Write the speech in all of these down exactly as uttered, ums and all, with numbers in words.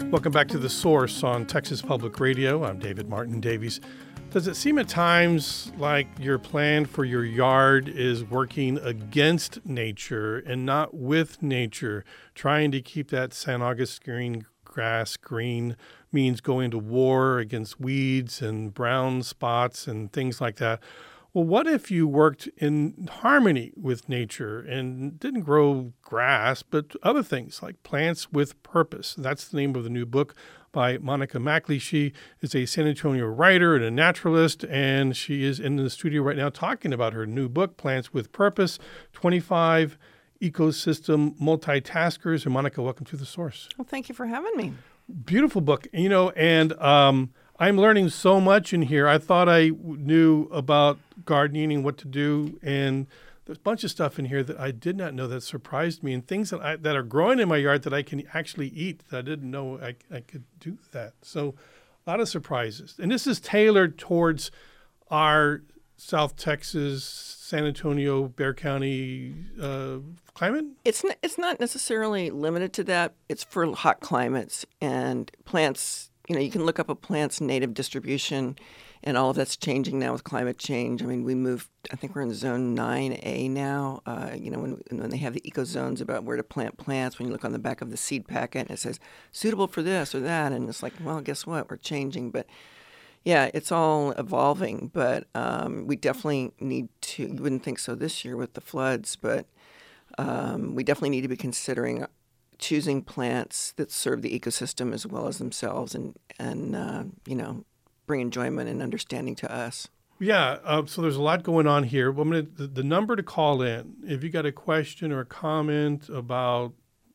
Welcome back to The Source on Texas Public Radio. I'm David Martin Davies. Does it seem at times like your plan for your yard is working against nature and not with nature, trying to keep that San Augustine grass green means going to war against weeds and brown spots and things like that? Well, what if you worked in harmony with nature and didn't grow grass, but other things like plants with purpose? That's the name of the new book by Monica Mackley. She is a San Antonio writer and a naturalist, and she is in the studio right now talking about her new book, Plants with Purpose, twenty-five Ecosystem Multitaskers. And Monica, welcome to The Source. Well, thank you for having me. Beautiful book. You know, and um, I'm learning so much in here. I thought I knew about gardening and what to do, and there's a bunch of stuff in here that I did not know that surprised me, and things that I, that are growing in my yard that I can actually eat that I didn't know I, I could do that. So a lot of surprises. And this is tailored towards our South Texas, San Antonio, Bexar County uh, climate? It's n- it's not necessarily limited to that. It's for hot climates and plants. You know, you can look up a plant's native distribution, and all of that's changing now with climate change. I mean, we moved, I think we're in zone nine A now. Uh, you know, when when they have the eco zones about where to plant plants, when you look on the back of the seed packet, it says suitable for this or that. And it's like, well, guess what? We're changing. But yeah, it's all evolving. But um, we definitely need to, you wouldn't think so this year with the floods, but um, we definitely need to be considering choosing plants that serve the ecosystem as well as themselves, and, and uh, you know, bring enjoyment and understanding to us. Yeah, uh, so there's a lot going on here. Well, I'm gonna, the, the number to call in, if you got a question or a comment about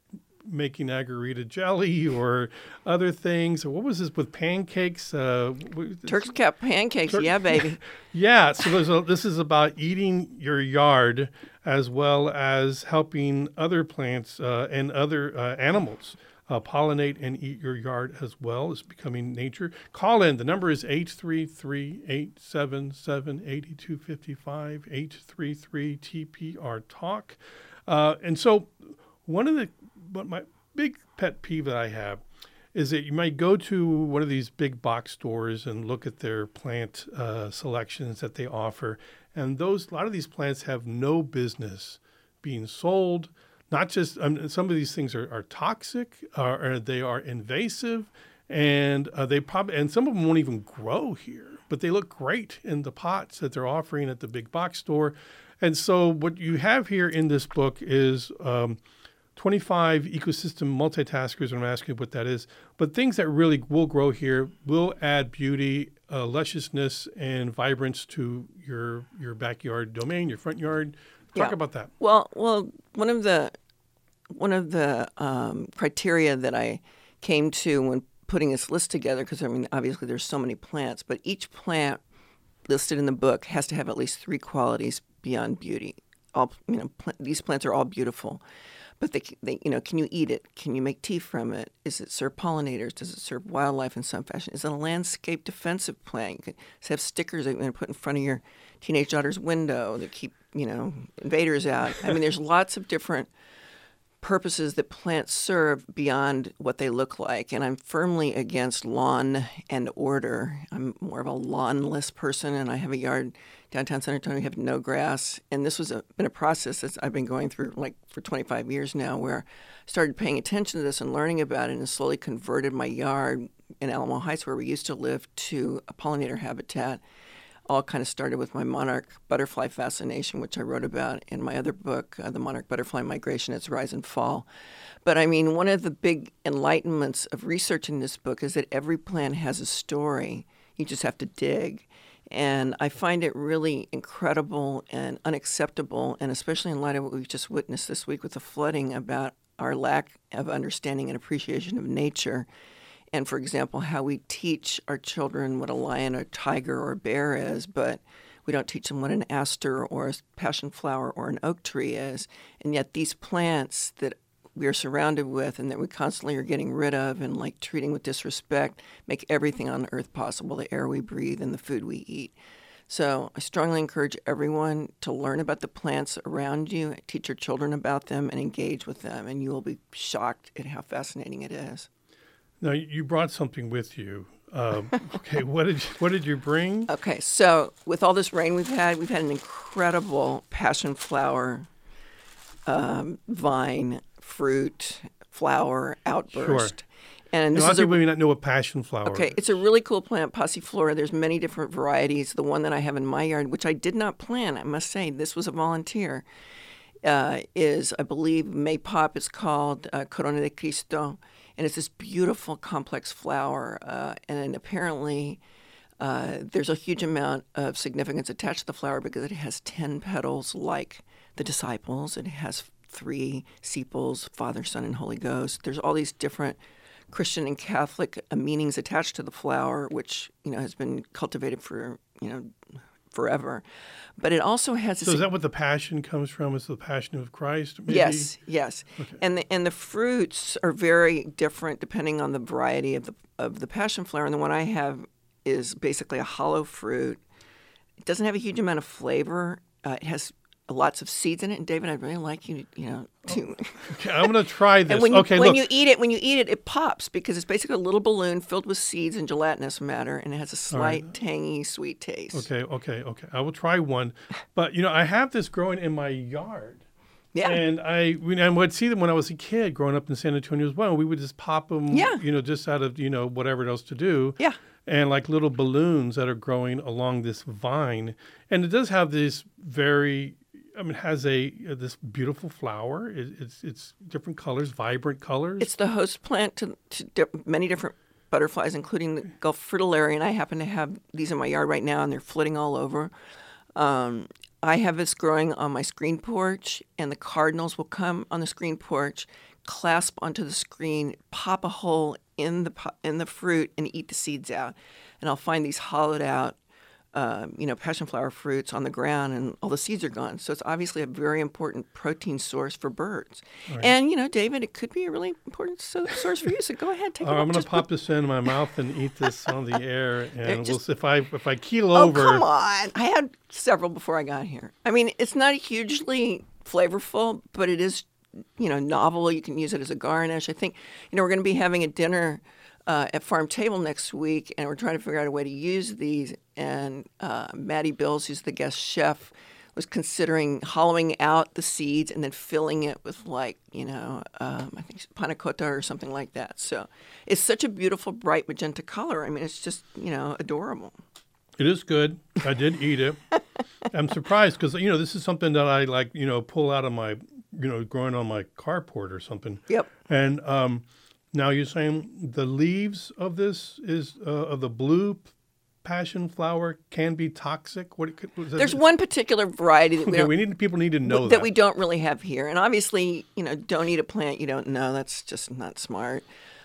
making agarita jelly or other things, or what was this with pancakes? Uh, Turk's Cap pancakes, Tur- yeah, baby. Yeah, so there's a, this is about eating your yard as well as helping other plants uh, and other uh, animals uh, pollinate and eat your yard as well. It's becoming nature. Call in. The number is eight three three, eight seven seven, eight two five five, eight three three T P R Talk. Uh, and so one of the, but my big pet peeve that I have is that you might go to one of these big box stores and look at their plant uh, selections that they offer. And those, a lot of these plants have no business being sold. Not just, um, some of these things are, are toxic, uh, or they are invasive, and uh, they probably, and some of them won't even grow here, but they look great in the pots that they're offering at the big box store. And so what you have here in this book is um, twenty-five ecosystem multitaskers, and I'm asking what that is, but things that really will grow here will add beauty, uh, lusciousness, and vibrance to your your backyard domain, your front yard. Talk Yeah. about that. Well, well, one of the one of the um, criteria that I came to when putting this list together, because I mean, obviously there's so many plants, but each plant listed in the book has to have at least three qualities beyond beauty. All you know, pl- these plants are all beautiful, but they, they, you know, can you eat it? Can you make tea from it? Is it serve pollinators? Does it serve wildlife in some fashion? Is it a landscape defensive plant? You can have stickers that you're going to put in front of your teenage daughter's window that keep, you know, invaders out. I mean, there's lots of different purposes that plants serve beyond what they look like. And I'm firmly against lawn and order. I'm more of a lawnless person, and I have a yard downtown San Antonio. We have no grass. And this was a, been a process that I've been going through like for twenty-five years now, where I started paying attention to this and learning about it, and slowly converted my yard in Alamo Heights, where we used to live, to a pollinator habitat. All kind of started with my monarch butterfly fascination, which I wrote about in my other book, uh, The Monarch Butterfly Migration, Its Rise and Fall. But I mean, one of the big enlightenments of research in this book is that every plant has a story. You just have to dig. And I find it really incredible and unacceptable, and especially in light of what we've just witnessed this week with the flooding, about our lack of understanding and appreciation of nature. And, for example, how we teach our children what a lion, a tiger, or a bear is, but we don't teach them what an aster or a passion flower or an oak tree is. And yet these plants that we are surrounded with and that we constantly are getting rid of and like treating with disrespect make everything on earth possible, the air we breathe and the food we eat. So I strongly encourage everyone to learn about the plants around you, teach your children about them, and engage with them, and you will be shocked at how fascinating it is. Now you brought something with you. Um, okay, what did you, what did you bring? Okay, so with all this rain we've had, we've had an incredible passion flower um, vine, fruit, flower outburst. Sure. And A this lot of is a people may not know what passion flower Okay, is. it's a really cool plant, Passiflora. There's many different varieties. The one that I have in my yard, which I did not plant, I must say, this was a volunteer, uh, is, I believe, Maypop is called uh, Corona de Cristo. And it's this beautiful, complex flower. Uh, and apparently, uh, there's a huge amount of significance attached to the flower because it has ten petals like the disciples. It has three sepals, Father, Son, and Holy Ghost. There's all these different Christian and Catholic uh, meanings attached to the flower, which you know has been cultivated for you know forever. But it also has. So is that what the passion comes from? Is the passion of Christ? Maybe? Yes, yes. Okay. And the and the fruits are very different depending on the variety of the of the passion flower. And the one I have is basically a hollow fruit. It doesn't have a huge amount of flavor. Uh, it has lots of seeds in it. And David, I'd really like you, to, you know, to. Okay, I'm going to try this. And when you, okay, when look. you eat it, when you eat it, it pops because it's basically a little balloon filled with seeds and gelatinous matter, and it has a slight, right. tangy, sweet taste. Okay, okay, okay. I will try one, but you know, I have this growing in my yard. Yeah. And I, we, I would see them when I was a kid growing up in San Antonio as well. We would just pop them, Yeah. you know, just out of, you know, whatever else to do. Yeah. And like little balloons that are growing along this vine. And it does have this very, I mean, it has a uh, this beautiful flower. It, it's it's different colors, vibrant colors. It's the host plant to, to di- many different butterflies, including the Gulf fritillary, and I happen to have these in my yard right now, and they're flitting all over. Um, I have this growing on my screen porch, and the cardinals will come on the screen porch, clasp onto the screen, pop a hole in the po- in the fruit, and eat the seeds out. And I'll find these hollowed out, um, you know, passion flower fruits on the ground, and all the seeds are gone. So it's obviously a very important protein source for birds. Right. And you know, David, it could be a really important so- source for you. So go ahead, take Uh, it. I'm going to Just pop put- this in my mouth and eat this on the air, and we'll just- see if I if I keel Oh, over. come on! I had several before I got here. I mean, it's not hugely flavorful, but it is, you know, novel. You can use it as a garnish. I think, you know, we're going to be having a dinner uh, at Farm Table next week, and we're trying to figure out a way to use these. And uh, Maddie Bills, who's the guest chef, was considering hollowing out the seeds and then filling it with, like, you know, um, I think panna cotta or something like that. So it's such a beautiful, bright magenta color. I mean, it's just, you know, adorable. It is good. I did eat it. I'm surprised because, you know, this is something that I like, you know, pull out of my, you know, growing on my carport or something. Yep. And um, now you're saying the leaves of this is uh, of the blue passion flower can be toxic. What it could, was that, There's one particular variety that we Okay, don't we need people need to know that. that. we don't really have here, and obviously, you know, don't eat a plant you don't know. That's just not smart.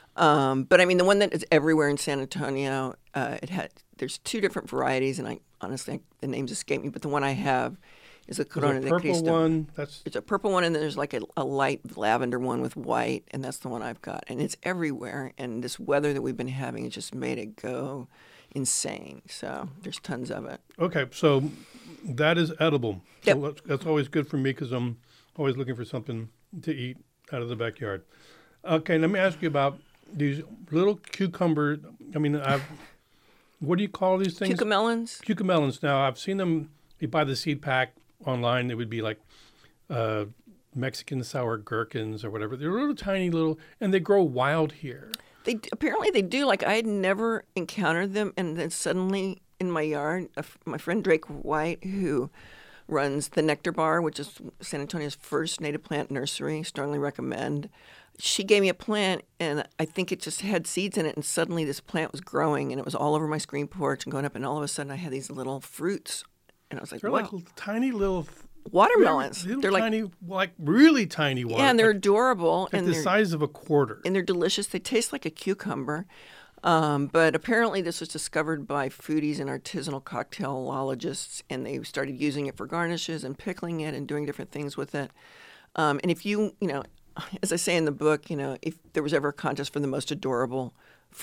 Um, but I mean, the one that is everywhere in San Antonio, uh, it had. There's two different varieties, and I honestly I, the names escape me. But the one I have is a There's Corona a de purple Cristo. one. That's There's a purple one, and then there's like a, a light lavender one with white, and that's the one I've got. And it's everywhere. And this weather that we've been having has just made it go insane. So there's tons of it. okay. So that is edible. So Yep. that's, that's always good for me because I'm always looking for something to eat out of the backyard. Okay, let me ask you about these little cucumber. I mean, I've. What do you call these things? Cucamelons. Cucamelons. Now, I've seen them. You buy the seed pack online. It would be like uh, Mexican sour gherkins or whatever. They're little tiny little, and they grow wild here. They apparently they do. Like I had never encountered them, and then suddenly in my yard, a f my friend Drake White, who runs the Nectar Bar, which is San Antonio's first native plant nursery, strongly recommend. She gave me a plant, and I think it just had seeds in it, and suddenly this plant was growing, and it was all over my screen porch and going up, and all of a sudden I had these little fruits, and I was like, They're wow, like little, tiny little watermelons. Little They're like, tiny, like really tiny water. yeah, and they're like, adorable, like and the they're size of a quarter. and they're delicious. They taste like a cucumber. Um, but apparently this was discovered by foodies and artisanal cocktailologists, and they started using it for garnishes and pickling it and doing different things with it. Um, and if you, you know, as I say in the book, you know, if there was ever a contest for the most adorable fruit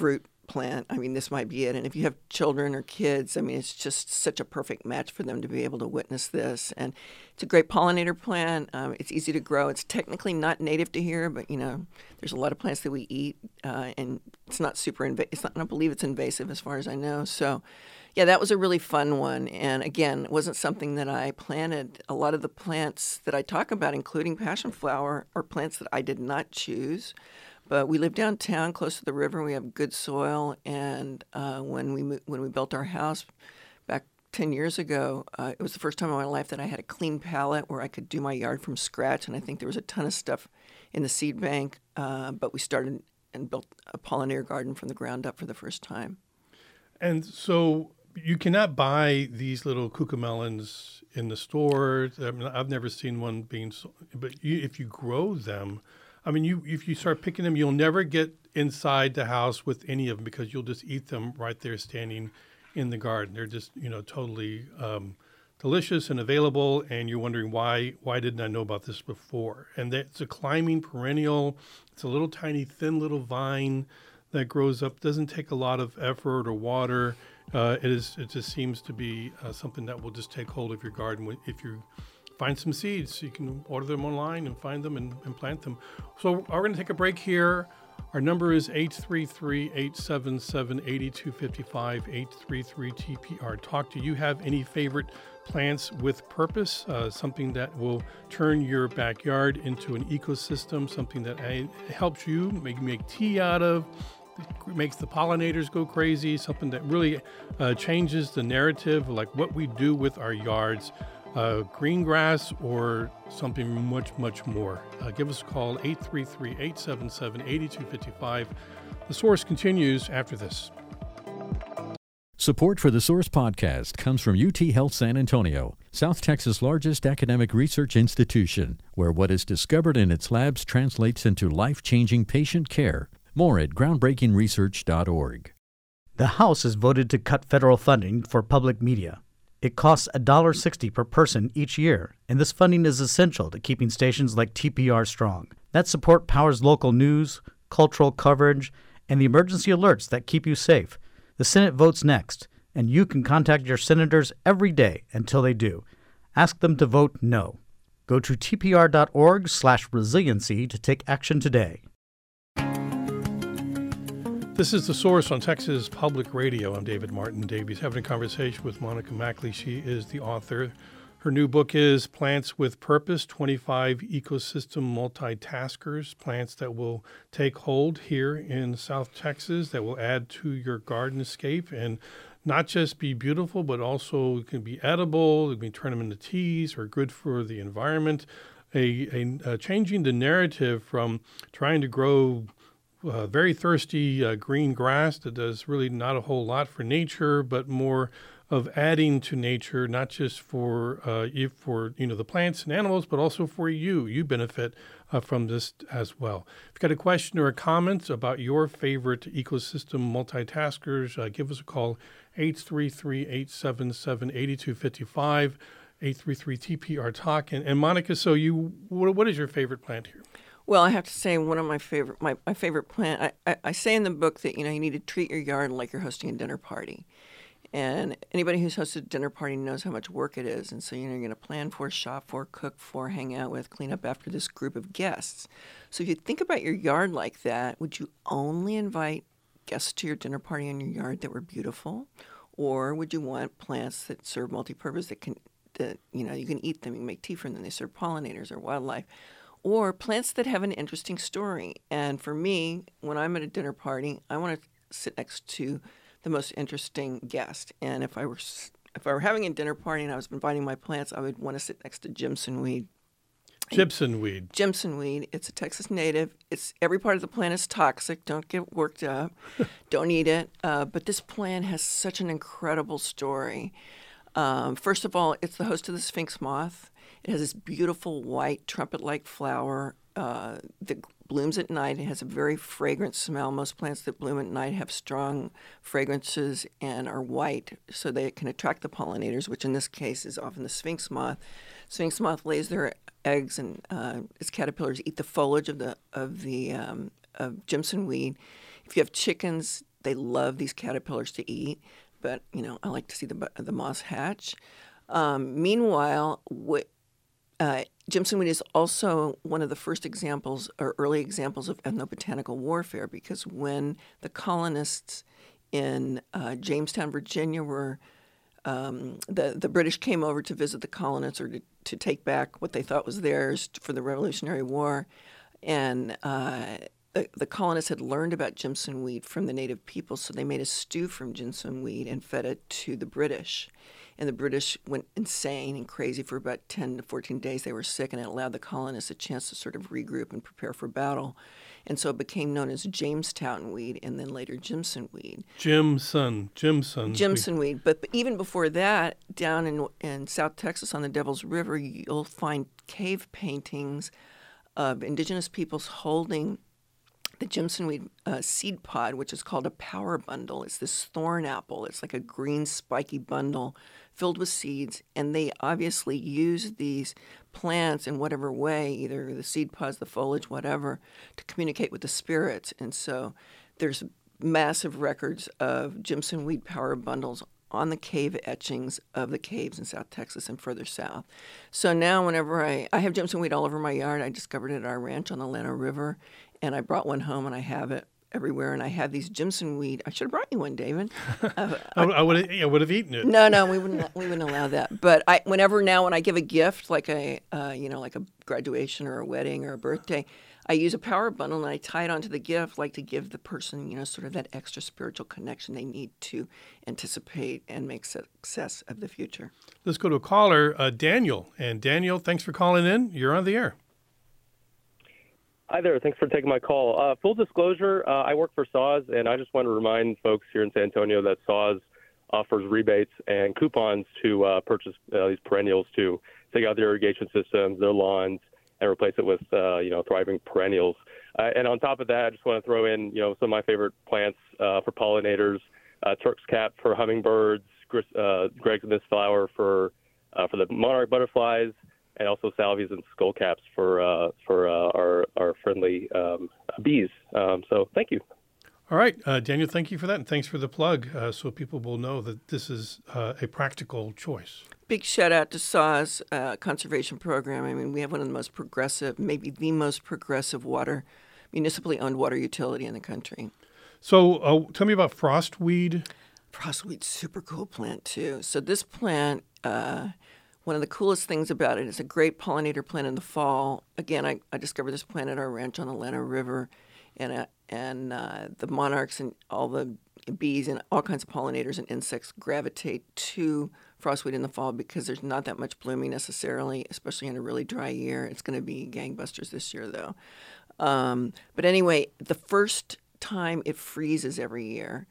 plant, I mean, this might be it. And if you have children or kids, I mean, it's just such a perfect match for them to be able to witness this. And it's a great pollinator plant. Um, it's easy to grow. It's technically not native to here, but, you know, there's a lot of plants that we eat, uh, and it's not super invasive. It's not, I don't believe it's invasive as far as I know. So, yeah, that was a really fun one. And again, it wasn't something that I planted. A lot of the plants that I talk about, including passion flower, are plants that I did not choose. But we live downtown, close to the river. We have good soil, and uh, when we mo- when we built our house back ten years ago, uh, it was the first time in my life that I had a clean palette where I could do my yard from scratch. And I think there was a ton of stuff in the seed bank, uh, but we started and built a pollinator garden from the ground up for the first time. And so you cannot buy these little cucamelons in the store. I mean, I've never seen one being sold, but you, if you grow them, I mean, you if you start picking them, you'll never get inside the house with any of them because you'll just eat them right there standing in the garden. They're just, you know, totally um, delicious and available, and you're wondering why why didn't I know about this before? And it's a climbing perennial. It's a little tiny, thin little vine that grows up. Doesn't take a lot of effort or water. Uh, it is. It just seems to be uh, something that will just take hold of your garden if you find some seeds. You can order them online and find them and, and plant them. So we're going to take a break here. Our number is eight three three, eight seven seven, eight two five five, eight three three T P R Talk. Do you have any favorite plants with purpose, uh, something that will turn your backyard into an ecosystem, something that uh, helps you make, make tea out of, makes the pollinators go crazy, something that really uh, changes the narrative, like what we do with our yards? Uh, green grass or something much, much more. Uh, give us a call, eight three three, eight seven seven, eight two five five. The Source continues after this. Support for the Source podcast comes from U T Health San Antonio, South Texas' largest academic research institution, where what is discovered in its labs translates into life-changing patient care. More at groundbreaking research dot org. The House has voted to cut federal funding for public media. It costs one dollar sixty per person each year, and this funding is essential to keeping stations like T P R strong. That support powers local news, cultural coverage, and the emergency alerts that keep you safe. The Senate votes next, and you can contact your senators every day until they do. Ask them to vote no. Go to T P R dot org slash resiliency to take action today. This is The Source on Texas Public Radio. I'm David Martin Davies, having a conversation with Monica Mackley. She is the author. Her new book is Plants with Purpose, twenty-five Ecosystem Multitaskers, plants that will take hold here in South Texas, that will add to your gardenscape and not just be beautiful, but also can be edible. You can turn them into teas or good for the environment. A, a, a changing the narrative from trying to grow Uh, very thirsty uh, green grass that does really not a whole lot for nature, but more of adding to nature, not just for uh, if for you know the plants and animals, but also for you. You benefit uh, from this as well. If you've got a question or a comment about your favorite ecosystem multitaskers, uh, give us a call, eight three three, eight seven seven, eight two five five, eight three three T P R Talk. And, and Monica, so you, what, what is your favorite plant here? Well, I have to say one of my favorite my, my favorite plant. I, I, I say in the book that you know you need to treat your yard like you're hosting a dinner party, and anybody who's hosted a dinner party knows how much work it is. And so you know you're going to plan for, shop for, cook for, hang out with, clean up after this group of guests. So if you think about your yard like that, would you only invite guests to your dinner party in your yard that were beautiful, or would you want plants that serve multi-purpose that can that you know you can eat them, you can make tea from them, they serve pollinators or wildlife? Or plants that have an interesting story. And for me, when I'm at a dinner party, I want to sit next to the most interesting guest. And if I were if I were having a dinner party and I was inviting my plants, I would want to sit next to Jimson weed. Jimson weed. Jimson weed. It's a Texas native. It's every part of the plant is toxic. Don't get worked up. Don't eat it. Uh, but this plant has such an incredible story. Um, first of all, it's the host of the Sphinx moth. It has this beautiful white trumpet-like flower uh, that blooms at night. It has a very fragrant smell. Most plants that bloom at night have strong fragrances and are white, so they can attract the pollinators, which in this case is often the Sphinx moth. Sphinx moth lays their eggs, and uh, its caterpillars eat the foliage of the of the um, of Jimson weed. If you have chickens they love these caterpillars to eat, but you know I like to see the bu- the moss hatch. Um, meanwhile, what uh, Jimsonweed is also one of the first examples or early examples of ethnobotanical warfare, because when the colonists in uh, Jamestown, Virginia, were um, the the British came over to visit the colonists, or to, to take back what they thought was theirs for the Revolutionary War, and uh, the, the colonists had learned about Jimsonweed from the native people, so they made a stew from Jimsonweed and fed it to the British. And the British went insane and crazy for about ten to fourteen days. They were sick, and it allowed the colonists a chance to sort of regroup and prepare for battle. And so it became known as Jamestown weed, and then later Jimsonweed. Jimson, Jimson. Jimsonweed. But, but even before that, down in, in South Texas on the Devil's River, you'll find cave paintings of indigenous peoples holding the Jimsonweed uh, seed pod, which is called a power bundle. It's this thorn apple. It's like a green spiky bundle filled with seeds, and they obviously use these plants in whatever way, either the seed pods, the foliage, whatever, to communicate with the spirits. And so there's massive records of Jimsonweed power bundles on the cave etchings of the caves in South Texas and further south. So now whenever I, I have Jimsonweed all over my yard, I discovered it at our ranch on the Llano River, and I brought one home, and I have it everywhere. And I have these Jimsonweed. I should have brought you one, David. Uh, I, I would have, I would have eaten it. No, no, we wouldn't. We wouldn't allow that. But I, whenever now, when I give a gift, like a, uh, you know, like a graduation or a wedding or a birthday, I use a power bundle and I tie it onto the gift, like to give the person, you know, sort of that extra spiritual connection they need to anticipate and make success of the future. Let's go to a caller, uh, Daniel. And Daniel, thanks for calling in. You're on the air. Hi there. Thanks for taking my call. Uh, full disclosure, uh, I work for S A W S, and I just want to remind folks here in San Antonio that S A W S offers rebates and coupons to uh, purchase uh, these perennials to take out their irrigation systems, their lawns, and replace it with, uh, you know, thriving perennials. Uh, and on top of that, I just want to throw in, you know, some of my favorite plants uh, for pollinators, uh, Turk's cap for hummingbirds, uh, Greg's mistflower for uh, for the monarch butterflies, and also salvias and skullcaps for uh, for uh, our our friendly um, bees. Um, so thank you. All right, uh, Daniel, thank you for that, and thanks for the plug, uh, so people will know that this is uh, a practical choice. Big shout out to S A W S uh, conservation program. I mean, we have one of the most progressive, maybe the most progressive water, municipally owned water utility in the country. So uh, tell me about frostweed. Frostweed's super cool plant too. So this plant, uh, one of the coolest things about it is a great pollinator plant in the fall. Again, I, I discovered this plant at our ranch on the Llano River, and uh, and uh, the monarchs and all the bees and all kinds of pollinators and insects gravitate to frostweed in the fall because there's not that much blooming necessarily, especially in a really dry year. It's going to be gangbusters this year, though. Um, but anyway, the first time it freezes every year,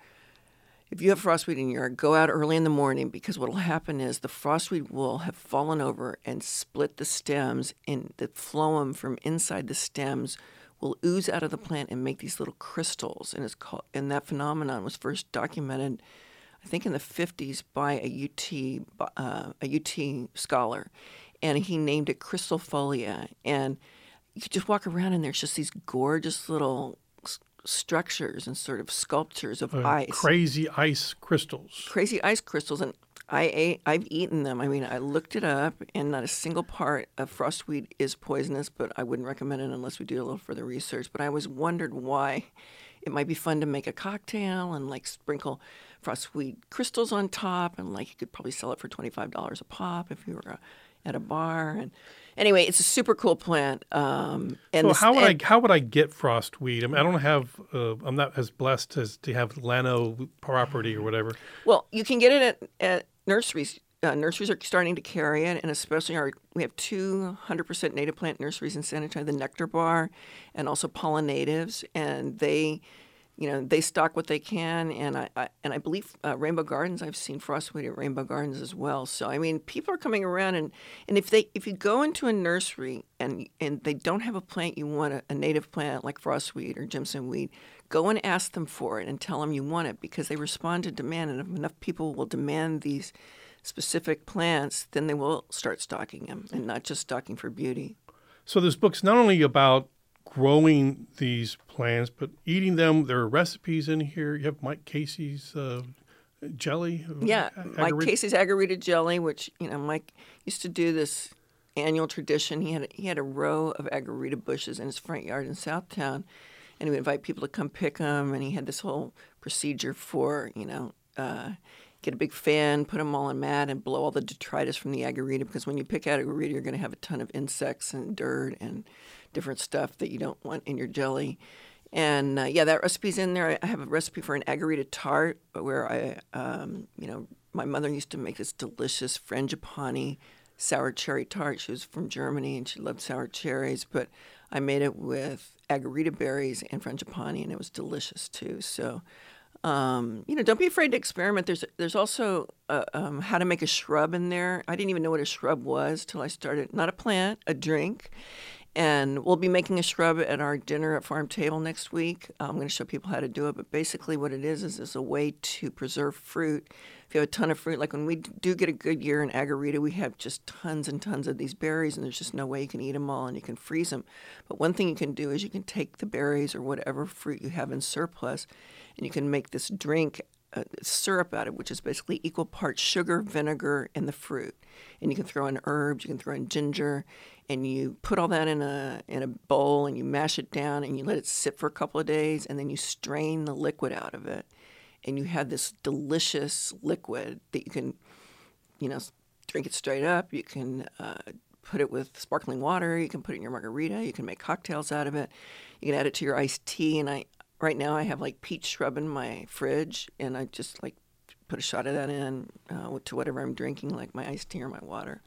if you have frostweed in your yard, go out early in the morning, because what will happen is the frostweed will have fallen over and split the stems, and the phloem from inside the stems will ooze out of the plant and make these little crystals. And it's called, and that phenomenon was first documented, I think, in the fifties by a U T uh, a U T scholar, and he named it crystalfolia. And you could just walk around, and there's just these gorgeous little s- structures and sort of sculptures of Uh, ice, crazy ice crystals. crazy ice crystals. And I ate, I've eaten them. I mean, I looked it up, and not a single part of frostweed is poisonous, but I wouldn't recommend it unless we do a little further research. But I always wondered why. It might be fun to make a cocktail and like sprinkle frostweed crystals on top, and like you could probably sell it for twenty-five dollars a pop if you were uh, at a bar. And anyway, it's a super cool plant. Um, and So this- how would and- I how would I get frostweed? I mean, I don't have uh, I'm not as blessed as to have Llano property or whatever. Well, you can get it at, at nurseries. Uh, nurseries are starting to carry it, and especially our we have two one hundred percent native plant nurseries in San Antonio, the Nectar Bar, and also Pollinatives, and they, you know, they stock what they can, and I, I and I believe uh, Rainbow Gardens. I've seen frostweed at Rainbow Gardens as well. So I mean, people are coming around, and, and if they if you go into a nursery and and they don't have a plant you want, a, a native plant like frostweed or Jimsonweed, go and ask them for it and tell them you want it, because they respond to demand, and if enough people will demand these specific plants, then they will start stocking them, and not just stocking for beauty. So this book's not only about growing these plants, but eating them, there are recipes in here. You have Mike Casey's uh, jelly. Yeah, Agarita- Mike Casey's Agarita jelly, which, you know, Mike used to do this annual tradition. He had a, he had a row of Agarita bushes in his front yard in Southtown, and he would invite people to come pick them, and he had this whole procedure for, you know, uh, get a big fan, put them all in mat, and blow all the detritus from the Agarita, because when you pick out Agarita, you're going to have a ton of insects and dirt and different stuff that you don't want in your jelly. And, uh, yeah, that recipe's in there. I have a recipe for an Agarita tart where I, um, you know, my mother used to make this delicious frangipani sour cherry tart. She was from Germany, and she loved sour cherries, but I made it with Agarita berries and frangipani, and it was delicious, too. So, Um, you know, don't be afraid to experiment. There's there's also uh, um, how to make a shrub in there. I didn't even know what a shrub was till I started. Not a plant, a drink. And we'll be making a shrub at our dinner at Farm Table next week. I'm going to show people how to do it. But basically what it is is is a way to preserve fruit. If you have a ton of fruit, like when we do get a good year in Agarita, we have just tons and tons of these berries, and there's just no way you can eat them all, and you can freeze them. But one thing you can do is you can take the berries or whatever fruit you have in surplus, and you can make this drink, uh, syrup out of it, which is basically equal parts sugar, vinegar, and the fruit. And you can throw in herbs, you can throw in ginger, and you put all that in a in a bowl, and you mash it down, and you let it sit for a couple of days, and then you strain the liquid out of it. And you have this delicious liquid that you can, you know, drink it straight up. You can uh, put it with sparkling water. You can put it in your margarita. You can make cocktails out of it. You can add it to your iced tea. And I right now I have like peach shrub in my fridge, and I just like put a shot of that in uh, to whatever I'm drinking, like my iced tea or my water.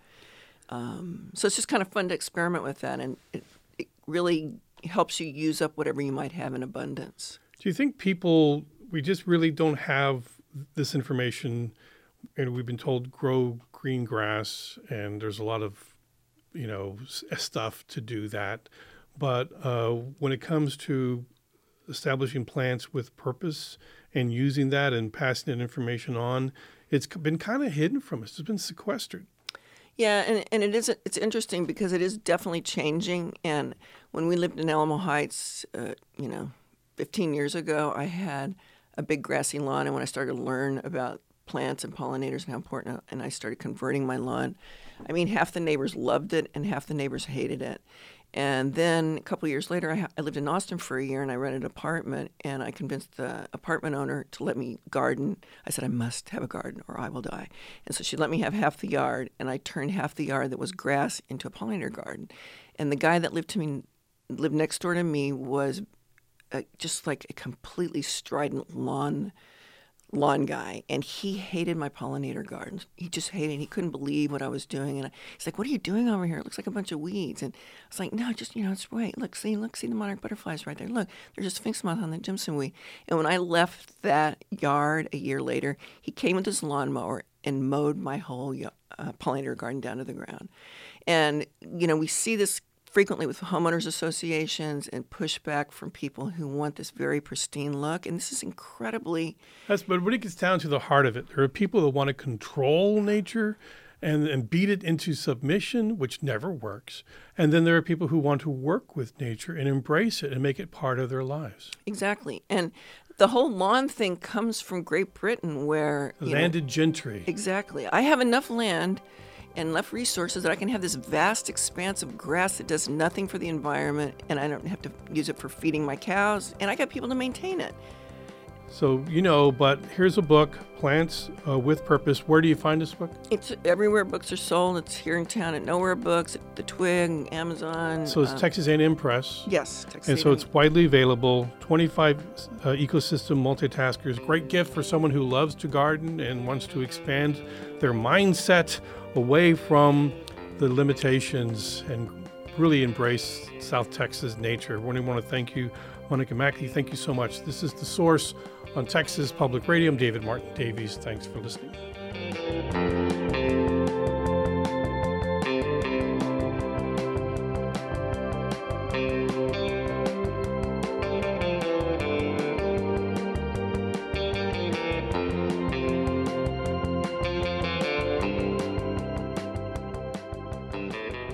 Um, so it's just kind of fun to experiment with that, and it, it really helps you use up whatever you might have in abundance. Do you think people, we just really don't have this information, and we've been told grow green grass, and there's a lot of, you know, stuff to do that. But uh, when it comes to establishing plants with purpose and using that and passing that information on, it's been kind of hidden from us. It's been sequestered. Yeah, and, and it is it's interesting because it is definitely changing. And when we lived in Alamo Heights, uh, you know, fifteen years ago, I had a big grassy lawn, and when I started to learn about plants and pollinators and how important, and I started converting my lawn, I mean, half the neighbors loved it and half the neighbors hated it. And then a couple of years later, I, ha- I lived in Austin for a year, and I rented an apartment, and I convinced the apartment owner to let me garden. I said, I must have a garden or I will die. And so she let me have half the yard, and I turned half the yard that was grass into a pollinator garden. And the guy that lived to me, lived next door to me was uh, just like a completely strident lawn lawn guy, and he hated my pollinator gardens. He just hated it. He couldn't believe what I was doing. And I, he's like, what are you doing over here? It looks like a bunch of weeds. And I was like, no, just, you know, it's right. Look, see, look, see the monarch butterflies right there. Look, there's a sphinx moth on the Jimson weed. And when I left that yard a year later, he came with his lawnmower and mowed my whole uh, pollinator garden down to the ground. And, you know, we see this frequently with homeowners associations and pushback from people who want this very pristine look. And this is incredibly... That's, but when it gets down to the heart of it, there are people that want to control nature and, and beat it into submission, which never works. And then there are people who want to work with nature and embrace it and make it part of their lives. Exactly. And the whole lawn thing comes from Great Britain, where... you Landed know, gentry. Exactly. I have enough land and enough resources that I can have this vast expanse of grass that does nothing for the environment, and I don't have to use it for feeding my cows, and I got people to maintain it. So, you know, but here's a book, Plants uh, with Purpose. Where do you find this book? It's everywhere books are sold. It's here in town at Nowhere Books, at The Twig, Amazon. So it's um, Texas A and M Press. Yes. Texas And so A it's widely available, twenty-five uh, ecosystem multitaskers. Great gift for someone who loves to garden and wants to expand their mindset away from the limitations and really embrace South Texas nature. We want to thank you, Monica Mackey. Thank you so much. This is The Source on Texas Public Radio. I'm David Martin Davies. Thanks for listening.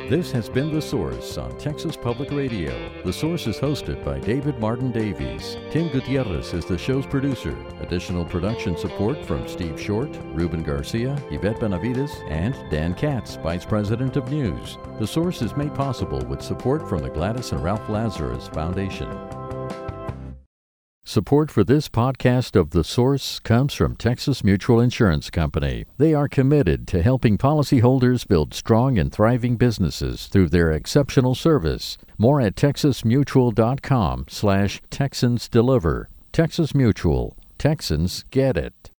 This has been The Source on Texas Public Radio. The Source is hosted by David Martin Davies. Tim Gutierrez is the show's producer. Additional production support from Steve Short, Ruben Garcia, Yvette Benavides, and Dan Katz, Vice President of News. The Source is made possible with support from the Gladys and Ralph Lazarus Foundation. Support for this podcast of The Source comes from Texas Mutual Insurance Company. They are committed to helping policyholders build strong and thriving businesses through their exceptional service. More at texasmutual.com slash Texans Deliver. Texas Mutual. Texans get it.